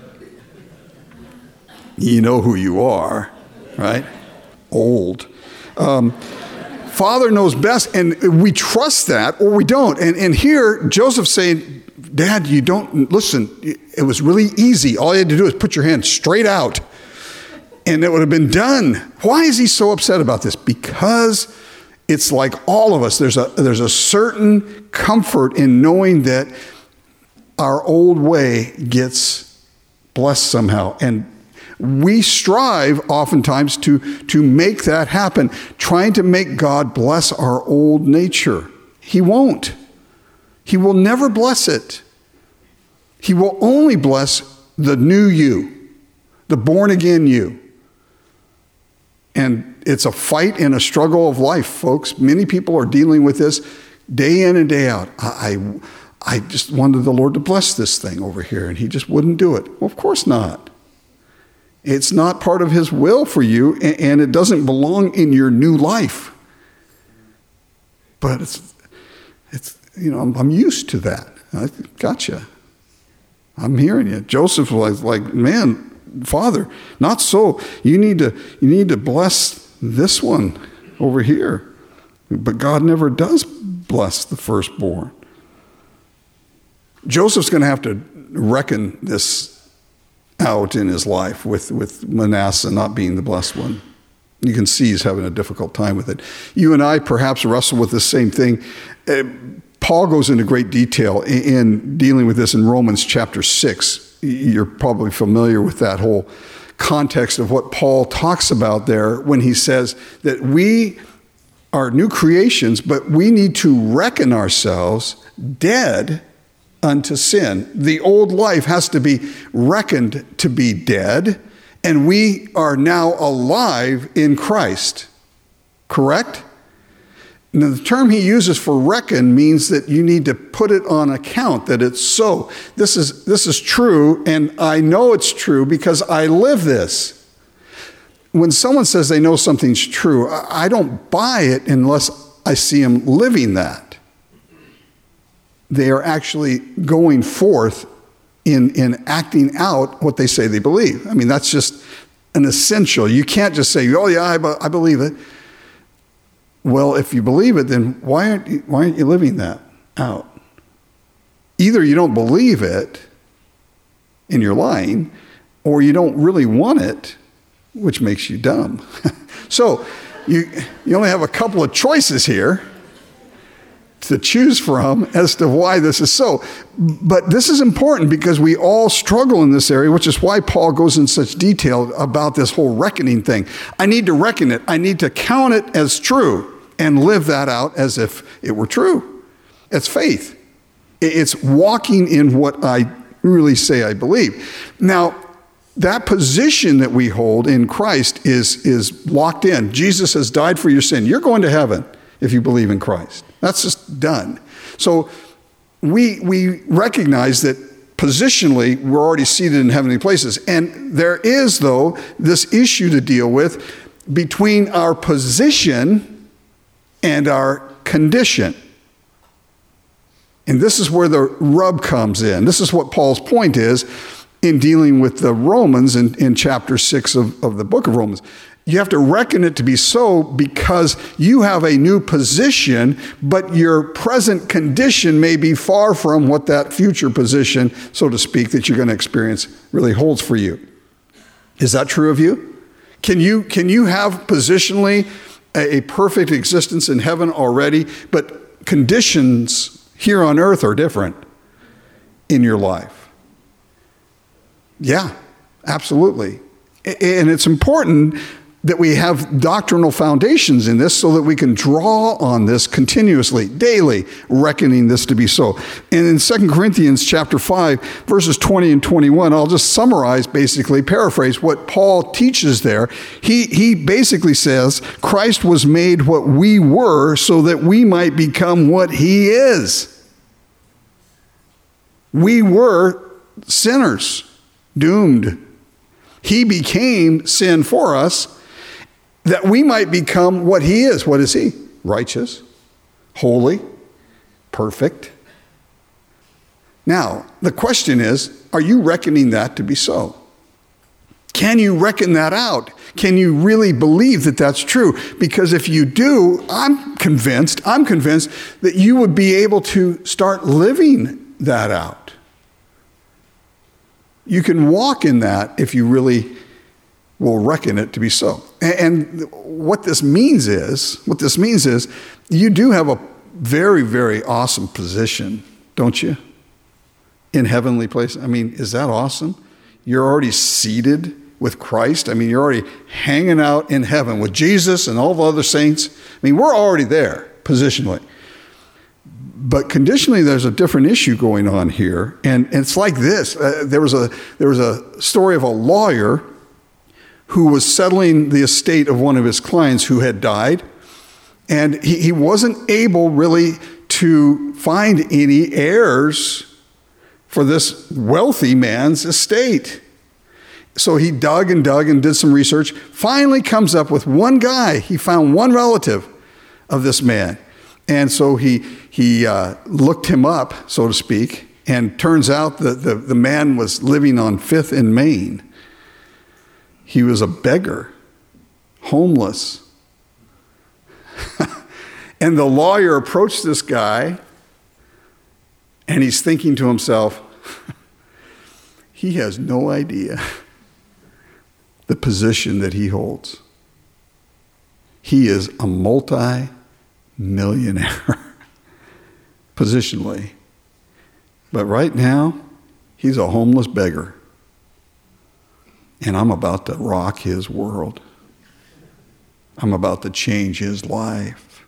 You know who you are, right? Old. Father knows best, and we trust that or we don't. And here, Joseph's saying, Dad, you don't, listen, it was really easy. All you had to do is put your hand straight out, and it would have been done. Why is he so upset about this? Because it's like all of us. There's a certain comfort in knowing that our old way gets blessed somehow. And we strive oftentimes to make that happen, trying to make God bless our old nature. He won't. He will never bless it. He will only bless the new you, the born-again you. And it's a fight and a struggle of life, folks. Many people are dealing with this day in and day out. I just wanted the Lord to bless this thing over here, and he just wouldn't do it. Well, of course not. It's not part of his will for you, and it doesn't belong in your new life. But it's I'm used to that. I gotcha. I'm hearing you. Joseph was like, man, Father, not so. You need to bless this one over here. But God never does bless the firstborn. Joseph's going to have to reckon this out in his life with Manasseh not being the blessed one. You can see he's having a difficult time with it. You and I perhaps wrestle with the same thing. Paul goes into great detail in dealing with this in Romans chapter 6. You're probably familiar with that whole context of what Paul talks about there when he says that we are new creations, but we need to reckon ourselves dead unto sin. The old life has to be reckoned to be dead, and we are now alive in Christ. Correct? Now, the term he uses for reckon means that you need to put it on account, that it's so. This is true, and I know it's true because I live this. When someone says they know something's true, I don't buy it unless I see them living that. They are actually going forth in acting out what they say they believe. I mean, that's just an essential. You can't just say, oh yeah, I believe it. Well, if you believe it, then why aren't you living that out? Either you don't believe it and you're lying, or you don't really want it, which makes you dumb. So you only have a couple of choices here to choose from as to why this is so. But this is important because we all struggle in this area, which is why Paul goes in such detail about this whole reckoning thing. I need to reckon it. I need to count it as true and live that out as if it were true. It's faith. It's walking in what I really say I believe. Now, that position that we hold in Christ is locked in. Jesus has died for your sin. You're going to heaven if you believe in Christ. That's just done. So we recognize that positionally we're already seated in heavenly places. And there is, though, this issue to deal with between our position and our condition. And this is where the rub comes in. This is what Paul's point is in dealing with the Romans in chapter 6 of the book of Romans. You have to reckon it to be so because you have a new position, but your present condition may be far from what that future position, so to speak, that you're going to experience really holds for you. Is that true of you? Can you have positionally a perfect existence in heaven already, but conditions here on earth are different in your life? Yeah, absolutely. And it's important that we have doctrinal foundations in this so that we can draw on this continuously, daily, reckoning this to be so. And in 2 Corinthians chapter 5, verses 20 and 21, I'll just summarize, basically, paraphrase what Paul teaches there. He basically says, Christ was made what we were so that we might become what he is. We were sinners, doomed. He became sin for us, that we might become what he is. What is he? Righteous, holy, perfect. Now, the question is, are you reckoning that to be so? Can you reckon that out? Can you really believe that that's true? Because if you do, I'm convinced that you would be able to start living that out. You can walk in that if you really will reckon it to be so. And what this means is you do have a very, very awesome position, don't you? In heavenly places. I mean, is that awesome? You're already seated with Christ. I mean, you're already hanging out in heaven with Jesus and all the other saints. I mean, we're already there positionally. But conditionally, there's a different issue going on here. And it's like this. There was a story of a lawyer who was settling the estate of one of his clients who had died. And he wasn't able really to find any heirs for this wealthy man's estate. So he dug and did some research, finally comes up with one guy. He found one relative of this man. And so he looked him up, so to speak, and turns out that the man was living on 5th and Main. He was a beggar, homeless. And the lawyer approached this guy, and he's thinking to himself, he has no idea the position that he holds. he is a multi-millionaire positionally. But right now, he's a homeless beggar. And I'm about to rock his world. I'm about to change his life.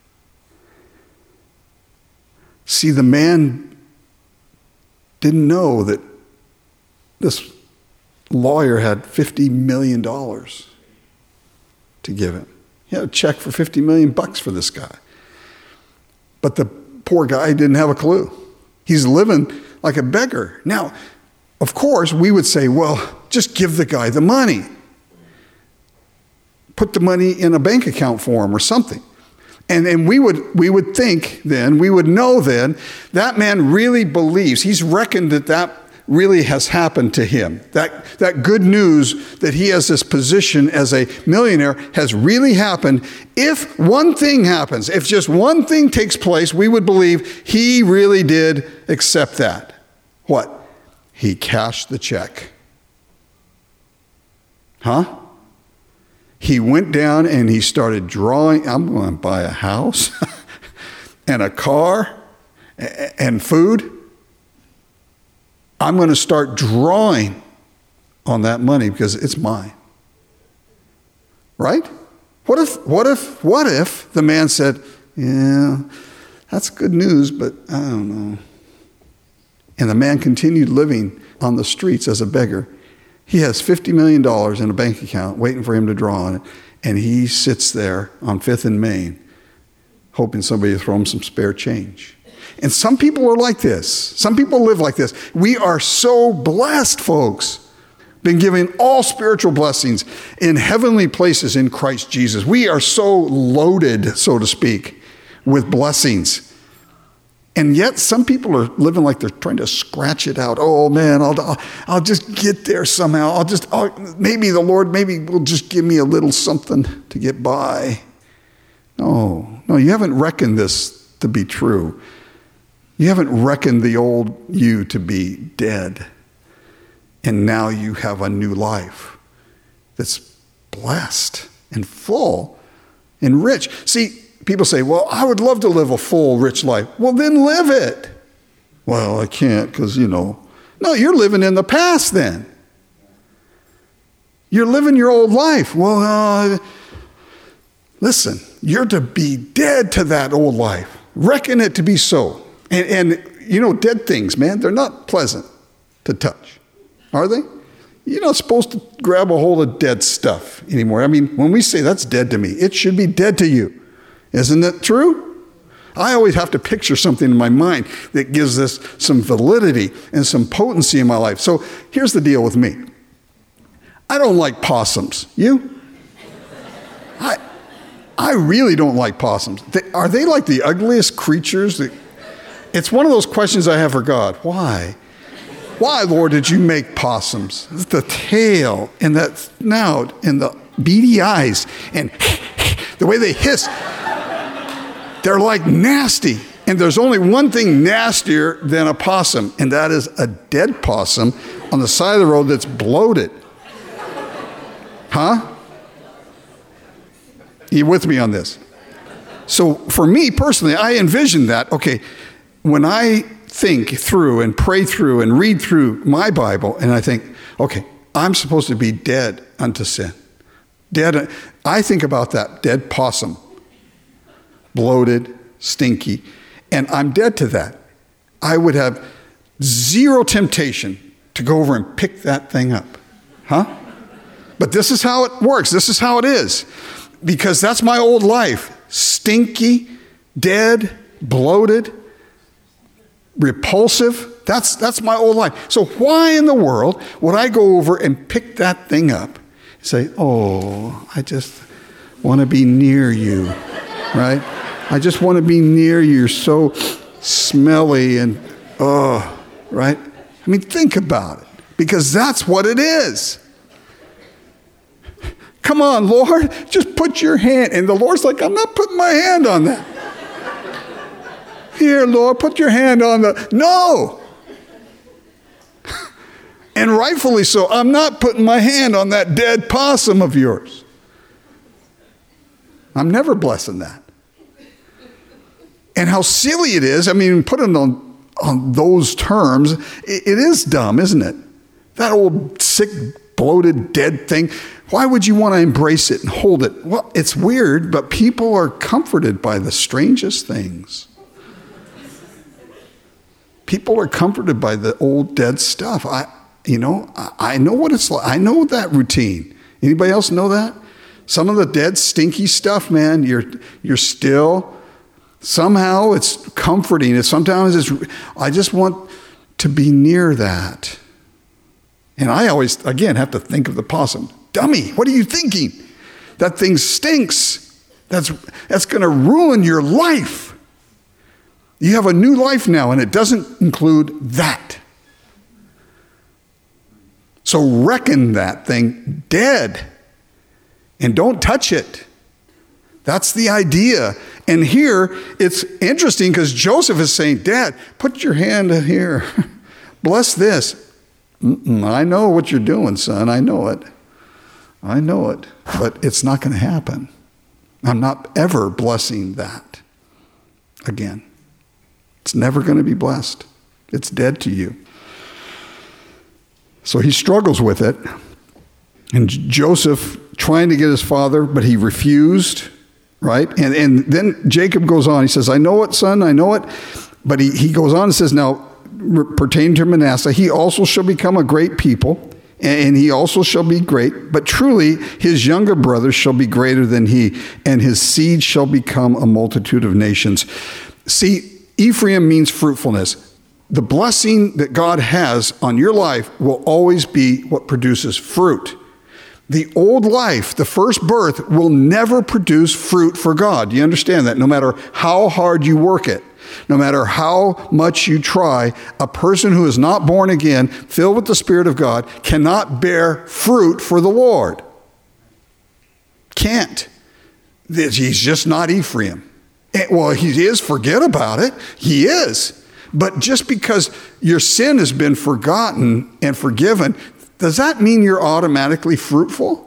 See, the man didn't know that this lawyer had $50 million to give him. He had a check for $50 million for this guy. But the poor guy didn't have a clue. He's living like a beggar. Now, of course, we would say, well, just give the guy the money. Put the money in a bank account for him or something. And we would think then, we would know then, that man really believes, he's reckoned that really has happened to him. That good news that he has this position as a millionaire has really happened. If one thing happens, if just one thing takes place, we would believe he really did accept that. What? He cashed the check. Huh? He went down and he started drawing. I'm going to buy a house and a car and food. I'm going to start drawing on that money because it's mine. Right? What if the man said, yeah, that's good news, but I don't know. And the man continued living on the streets as a beggar. He has $50 million in a bank account waiting for him to draw on it. And he sits there on 5th and Main, hoping somebody will throw him some spare change. And some people are like this. Some people live like this. We are so blessed, folks. Been given all spiritual blessings in heavenly places in Christ Jesus. We are so loaded, so to speak, with blessings. And yet some people are living like they're trying to scratch it out. Oh man, I'll just get there somehow. Maybe the Lord will just give me a little something to get by. No, you haven't reckoned this to be true. You haven't reckoned the old you to be dead. And now you have a new life that's blessed and full and rich. See, people say, well, I would love to live a full, rich life. Well, then live it. Well, I can't because, No, you're living in the past then. You're living your old life. Well, listen, you're to be dead to that old life. Reckon it to be so. And dead things, man, they're not pleasant to touch. Are they? You're not supposed to grab a hold of dead stuff anymore. I mean, when we say that's dead to me, it should be dead to you. Isn't it true? I always have to picture something in my mind that gives this some validity and some potency in my life. So here's the deal with me. I don't like possums. You? I really don't like possums. Are they like the ugliest creatures? It's one of those questions I have for God. Why? Why, Lord, did you make possums? The tail and that snout and the beady eyes and the way they hiss. They're like nasty. And there's only one thing nastier than a possum, and that is a dead possum on the side of the road that's bloated. Huh? You with me on this? So for me personally, I envision that, okay, when I think through and pray through and read through my Bible, and I think, okay, I'm supposed to be dead unto sin. Dead. I think about that dead possum. Bloated, stinky, and I'm dead to that. I would have zero temptation to go over and pick that thing up. Huh? But this is how it works. This is how it is. Because that's my old life. Stinky, dead, bloated, repulsive. That's my old life. So why in the world would I go over and pick that thing up and say, oh, I just want to be near you, right? I just want to be near you. You're so smelly and, right? I mean, think about it, because that's what it is. Come on, Lord, just put your hand. And the Lord's like, I'm not putting my hand on that. Here, Lord, put your hand on the, no. And rightfully so, I'm not putting my hand on that dead possum of yours. I'm never blessing that. And how silly it is. I mean, put it on those terms, it is dumb, isn't it? That old sick, bloated, dead thing. Why would you want to embrace it and hold it? Well, it's weird, but people are comforted by the strangest things. People are comforted by the old dead stuff. I know what it's like. I know that routine. Anybody else know that? Some of the dead, stinky stuff, man, you're still, somehow it's comforting. Sometimes I just want to be near that. And I always, again, have to think of the possum. Dummy, what are you thinking? That thing stinks. That's going to ruin your life. You have a new life now, and it doesn't include that. So reckon that thing dead, and don't touch it. That's the idea. And here, it's interesting because Joseph is saying, Dad, put your hand here. Bless this. I know what you're doing, son. I know it. But it's not going to happen. I'm not ever blessing that again. It's never going to be blessed. It's dead to you. So he struggles with it. And Joseph trying to get his father, but he refused, right? And then Jacob goes on. He says, I know it, son, I know it. But he goes on and says, now, pertaining to Manasseh, he also shall become a great people, and he also shall be great. But truly, his younger brothers shall be greater than he, and his seed shall become a multitude of nations. See, Ephraim means fruitfulness. The blessing that God has on your life will always be what produces fruit. The old life, the first birth, will never produce fruit for God. Do you understand that? No matter how hard you work it, no matter how much you try, a person who is not born again, filled with the Spirit of God, cannot bear fruit for the Lord. Can't. He's just not Ephraim. Well, he is, forget about it. He is. But just because your sin has been forgotten and forgiven, does that mean you're automatically fruitful?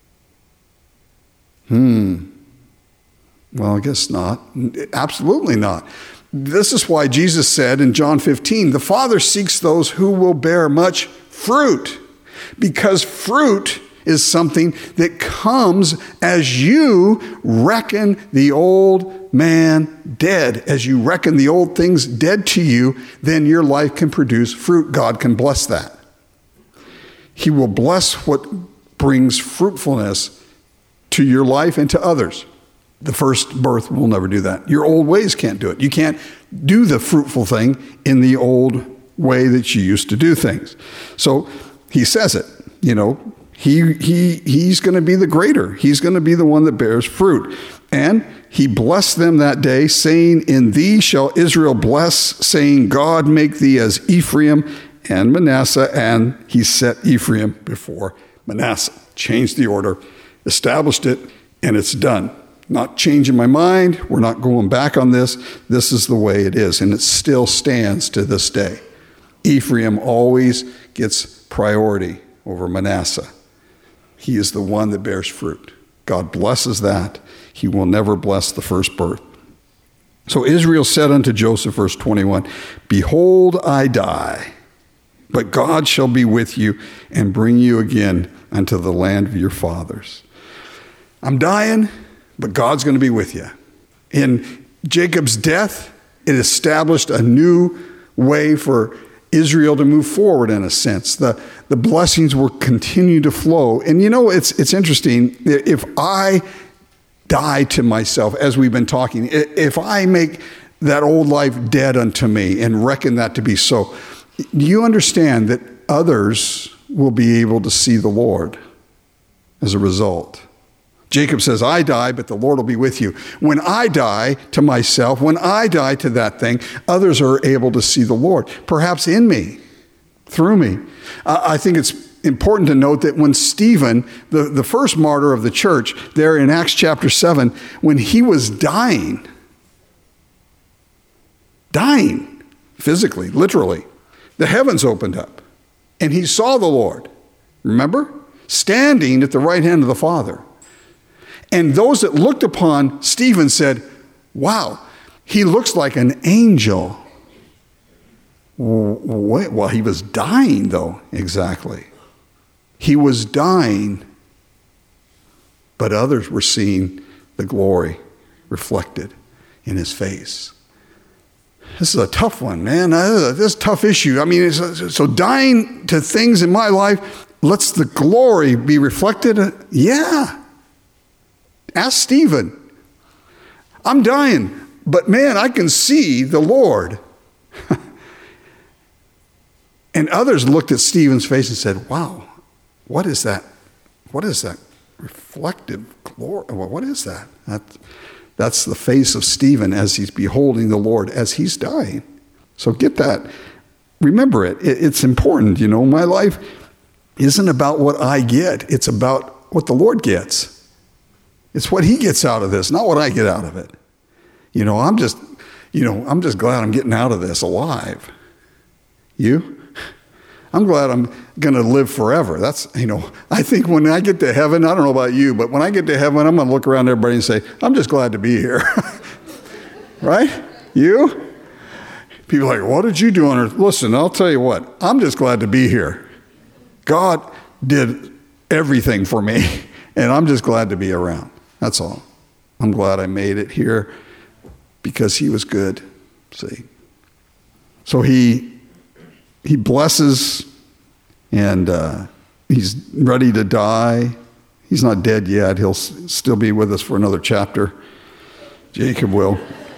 Well, I guess not. Absolutely not. This is why Jesus said in John 15, the Father seeks those who will bear much fruit, because fruit is something that comes as you reckon the old man dead. As you reckon the old things dead to you, then your life can produce fruit. God can bless that. He will bless what brings fruitfulness to your life and to others. The first birth will never do that. Your old ways can't do it. You can't do the fruitful thing in the old way that you used to do things. So he says it, he's going to be the greater. He's going to be the one that bears fruit. And he blessed them that day, saying, in thee shall Israel bless, saying, God make thee as Ephraim and Manasseh. And he set Ephraim before Manasseh. Changed the order, established it, and it's done. Not changing my mind. We're not going back on this. This is the way it is, and it still stands to this day. Ephraim always gets priority over Manasseh. He is the one that bears fruit. God blesses that. He will never bless the first birth. So Israel said unto Joseph, verse 21, behold, I die, but God shall be with you and bring you again unto the land of your fathers. I'm dying, but God's going to be with you. In Jacob's death, it established a new way for Israel to move forward in a sense. The blessings will continue to flow. And it's interesting. If I die to myself, as we've been talking, if I make that old life dead unto me and reckon that to be so, do you understand that others will be able to see the Lord as a result? Jacob says, I die, but the Lord will be with you. When I die to myself, when I die to that thing, others are able to see the Lord, perhaps in me, through me. I think it's important to note that when Stephen, the first martyr of the church, there in Acts chapter 7, when he was dying physically, literally, the heavens opened up and he saw the Lord, remember? Standing at the right hand of the Father. And those that looked upon Stephen said, wow, he looks like an angel. Well, he was dying, though. Exactly. He was dying, but others were seeing the glory reflected in his face. This is a tough one, man. This is a tough issue. I mean, so dying to things in my life lets the glory be reflected. Yeah. Ask Stephen. I'm dying, but man, I can see the Lord. And others looked at Stephen's face and said, wow, what is that? What is that reflective glory? What is that? That's the face of Stephen as he's beholding the Lord as he's dying. So get that. Remember it. It's important. You know, my life isn't about what I get. It's about what the Lord gets. It's what he gets out of this, not what I get out of it. You know, I'm just glad I'm getting out of this alive. You? I'm glad I'm going to live forever. That's, I think when I get to heaven, I don't know about you, but when I get to heaven, I'm going to look around everybody and say, I'm just glad to be here. Right? You? People are like, what did you do on earth? Listen, I'll tell you what, I'm just glad to be here. God did everything for me, and I'm just glad to be around. That's all. I'm glad I made it here because he was good. See? So he blesses, and he's ready to die. He's not dead yet. He'll still be with us for another chapter. Jacob will.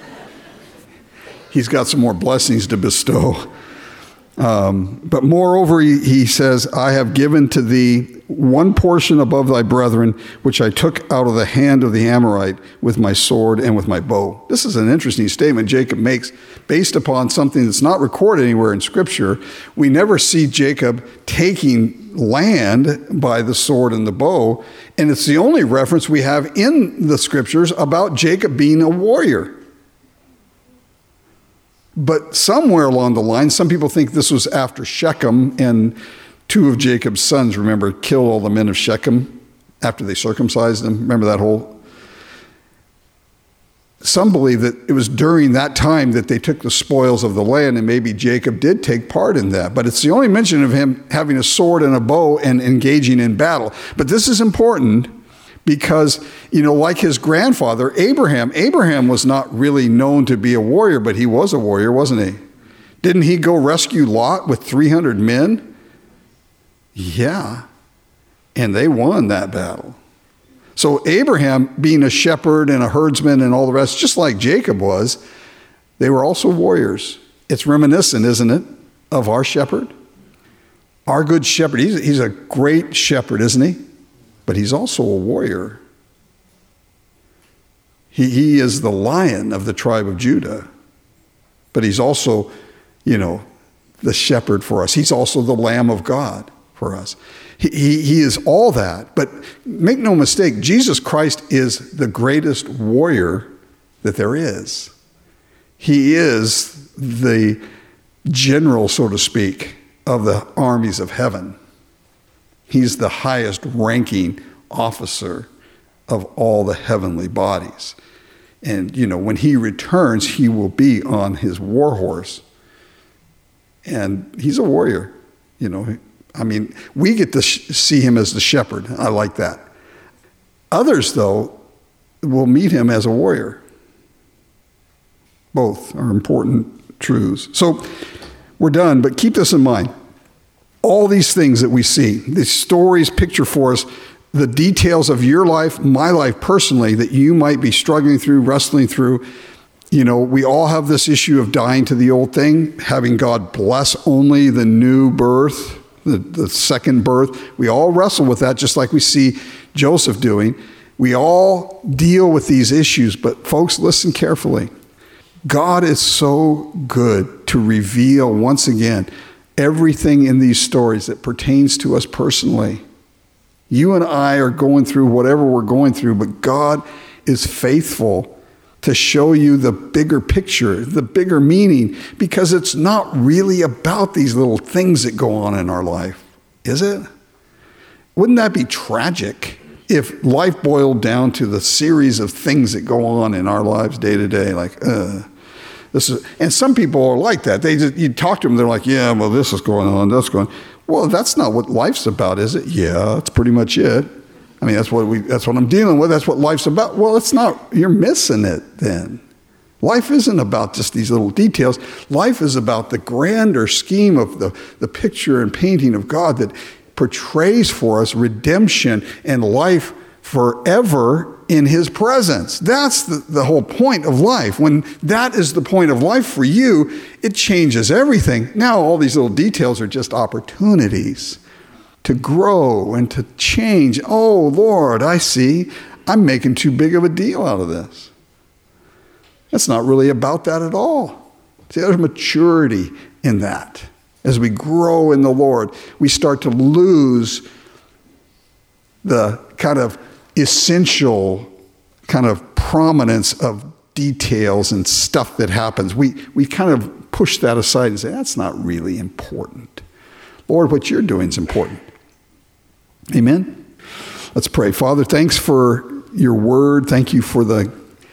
He's got some more blessings to bestow. But moreover, he says, I have given to thee one portion above thy brethren, which I took out of the hand of the Amorite with my sword and with my bow. This is an interesting statement Jacob makes based upon something that's not recorded anywhere in Scripture. We never see Jacob taking land by the sword and the bow, and it's the only reference we have in the Scriptures about Jacob being a warrior. But somewhere along the line, some people think this was after Shechem, and two of Jacob's sons, remember, killed all the men of Shechem after they circumcised them. Remember that whole? Some believe that it was during that time that they took the spoils of the land, and maybe Jacob did take part in that. But it's the only mention of him having a sword and a bow and engaging in battle. But this is important because, like his grandfather, Abraham was not really known to be a warrior, but he was a warrior, wasn't he? Didn't he go rescue Lot with 300 men? Yeah. And they won that battle. So Abraham, being a shepherd and a herdsman and all the rest, just like Jacob was, they were also warriors. It's reminiscent, isn't it, of our shepherd? Our good shepherd. He's a great shepherd, isn't he? But he's also a warrior. He is the lion of the tribe of Judah. But he's also, the shepherd for us. He's also the Lamb of God for us. He is all that. But make no mistake, Jesus Christ is the greatest warrior that there is. He is the general, so to speak, of the armies of heaven. He's the highest ranking officer of all the heavenly bodies. And, when he returns, he will be on his war horse. And he's a warrior. We get to see him as the shepherd. I like that. Others, though, will meet him as a warrior. Both are important truths. So we're done, but keep this in mind. All these things that we see, these stories picture for us the details of your life, my life personally, that you might be struggling through, wrestling through. We all have this issue of dying to the old thing, having God bless only the new birth, the second birth. We all wrestle with that, just like we see Joseph doing. We all deal with these issues, but folks, listen carefully. God is so good to reveal once again everything in these stories that pertains to us personally. You and I are going through whatever we're going through, but God is faithful to show you the bigger picture, the bigger meaning, because it's not really about these little things that go on in our life, is it? Wouldn't that be tragic if life boiled down to the series of things that go on in our lives day to day, like, and some people are like that. You talk to them, they're like, yeah, well, this is going on, that's going on. Well, that's not what life's about, is it? Yeah, that's pretty much it. I mean, that's what I'm dealing with. That's what life's about. Well, it's not. You're missing it then. Life isn't about just these little details. Life is about the grander scheme of the picture and painting of God that portrays for us redemption and life forever in his presence. That's the whole point of life. When that is the point of life for you, it changes everything. Now all these little details are just opportunities to grow and to change. Oh, Lord, I see. I'm making too big of a deal out of this. It's not really about that at all. See, there's maturity in that. As we grow in the Lord, we start to lose the kind of essential kind of prominence of details and stuff that happens. We kind of push that aside and say, that's not really important. Lord, what you're doing is important. Amen? Let's pray. Father, thanks for your word. Thank you for the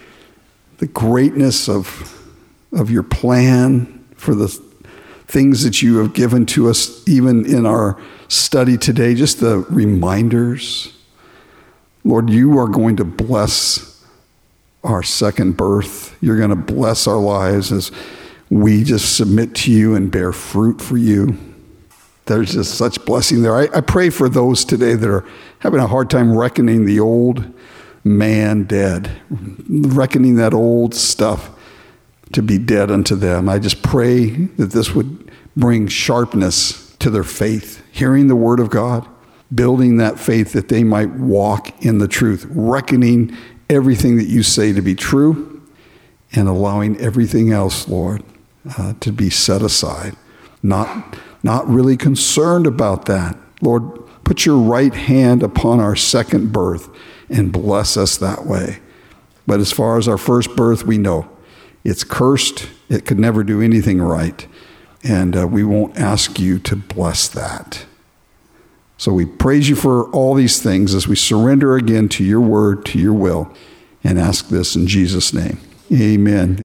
greatness of your plan, for the things that you have given to us, even in our study today, just the reminders. Lord, you are going to bless our second birth. You're going to bless our lives as we just submit to you and bear fruit for you. There's just such blessing there. I pray for those today that are having a hard time reckoning the old man dead, reckoning that old stuff to be dead unto them. I just pray that this would bring sharpness to their faith, hearing the word of God, building that faith that they might walk in the truth, reckoning everything that you say to be true and allowing everything else, Lord, to be set aside. Not really concerned about that. Lord, put your right hand upon our second birth and bless us that way. But as far as our first birth, we know it's cursed. It could never do anything right. And we won't ask you to bless that. So we praise you for all these things as we surrender again to your word, to your will, and ask this in Jesus' name. Amen.